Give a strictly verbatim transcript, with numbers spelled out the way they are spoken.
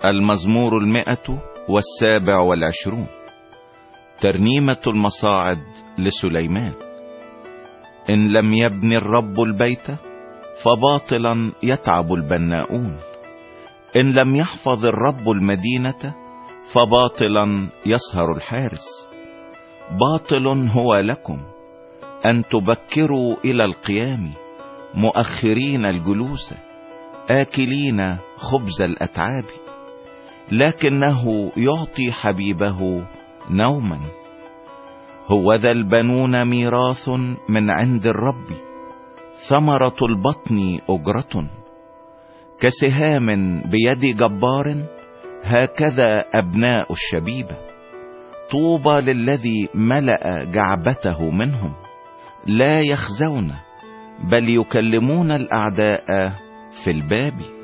المزمور المئة والسابع والعشرون. ترنيمة المصاعد لسليمان. إن لم يبني الرب البيت فباطلا يتعب البناؤون، إن لم يحفظ الرب المدينة فباطلا يسهر الحارس. باطل هو لكم أن تبكروا إلى القيام، مؤخرين الجلوس، آكلين خبز الأتعاب، لكنه يعطي حبيبه نوما. هوذا البنون ميراث من عند الرب، ثمرة البطن أجرة. كسهام بيد جبار هكذا أبناء الشبيبة. طوبى للذي ملأ جعبته منهم، لا يخزون بل يكلمون الأعداء في الباب.